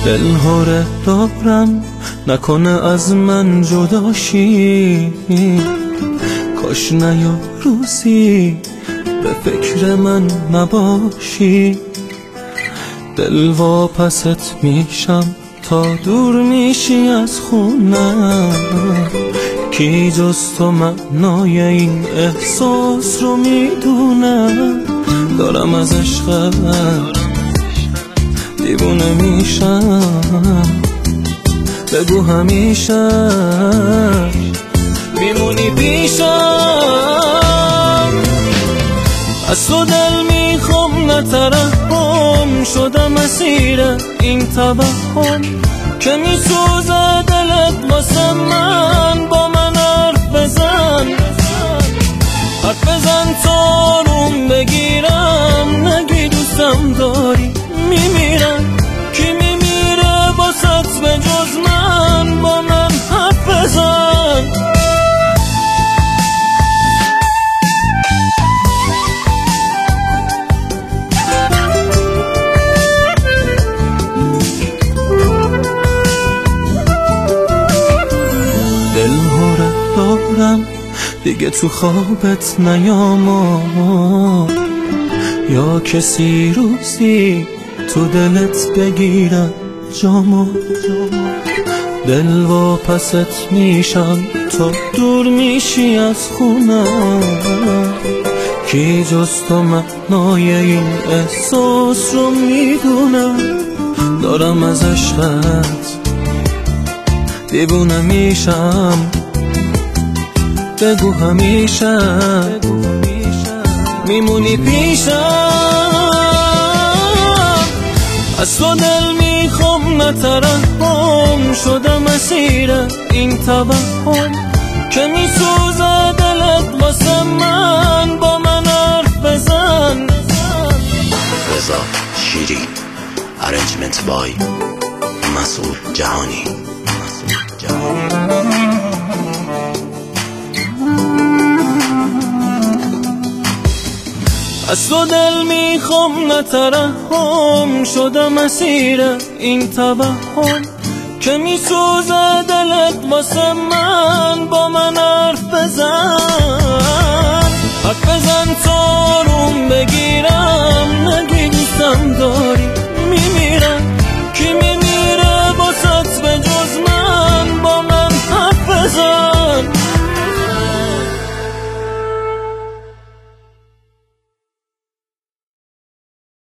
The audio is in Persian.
دلهاره دارم نکنه از من جداشی، کاش نیا روزی به فکر من نباشی. دل واپست میشم تا دور میشی از خونم، کی جز تو معنای این احساس رو میدونم. دارم از عشقت دیوونه میشم، بگو همیشه میمونی پیشم. از تو دل میخوام نترحم، شدم اسیر این توهم که میسوزه دلت واسه من. با من حرف بزن تا روم بگیرم، نگی دوستم داری میمیرم. کی میمیره واسط به جز من؟ با من حرف بزن. دلهاره دارم دیگه تو خوابت نیام، یا کسی روزی تو دلت بگیرم جامو. دل واپست میشم تا دور میشی از خونم، کی جز تو معنای این احساس رو میدونم. دارم از عشقت دیوونه میشم، بگو همیشه میمونی پیشم. از تو دل میخوام نترحم، شدم اسیر این توهم که میسوزه دلت واسه من. با من حرف بزن. رضا شیری، ارنجمنت بای مسعود جهانی. از تو دل میخوام نترحم، شدم اسیر این توهم که میسوزه دلت واسه من. با من حرف بزن تا روم بگیرم، نگی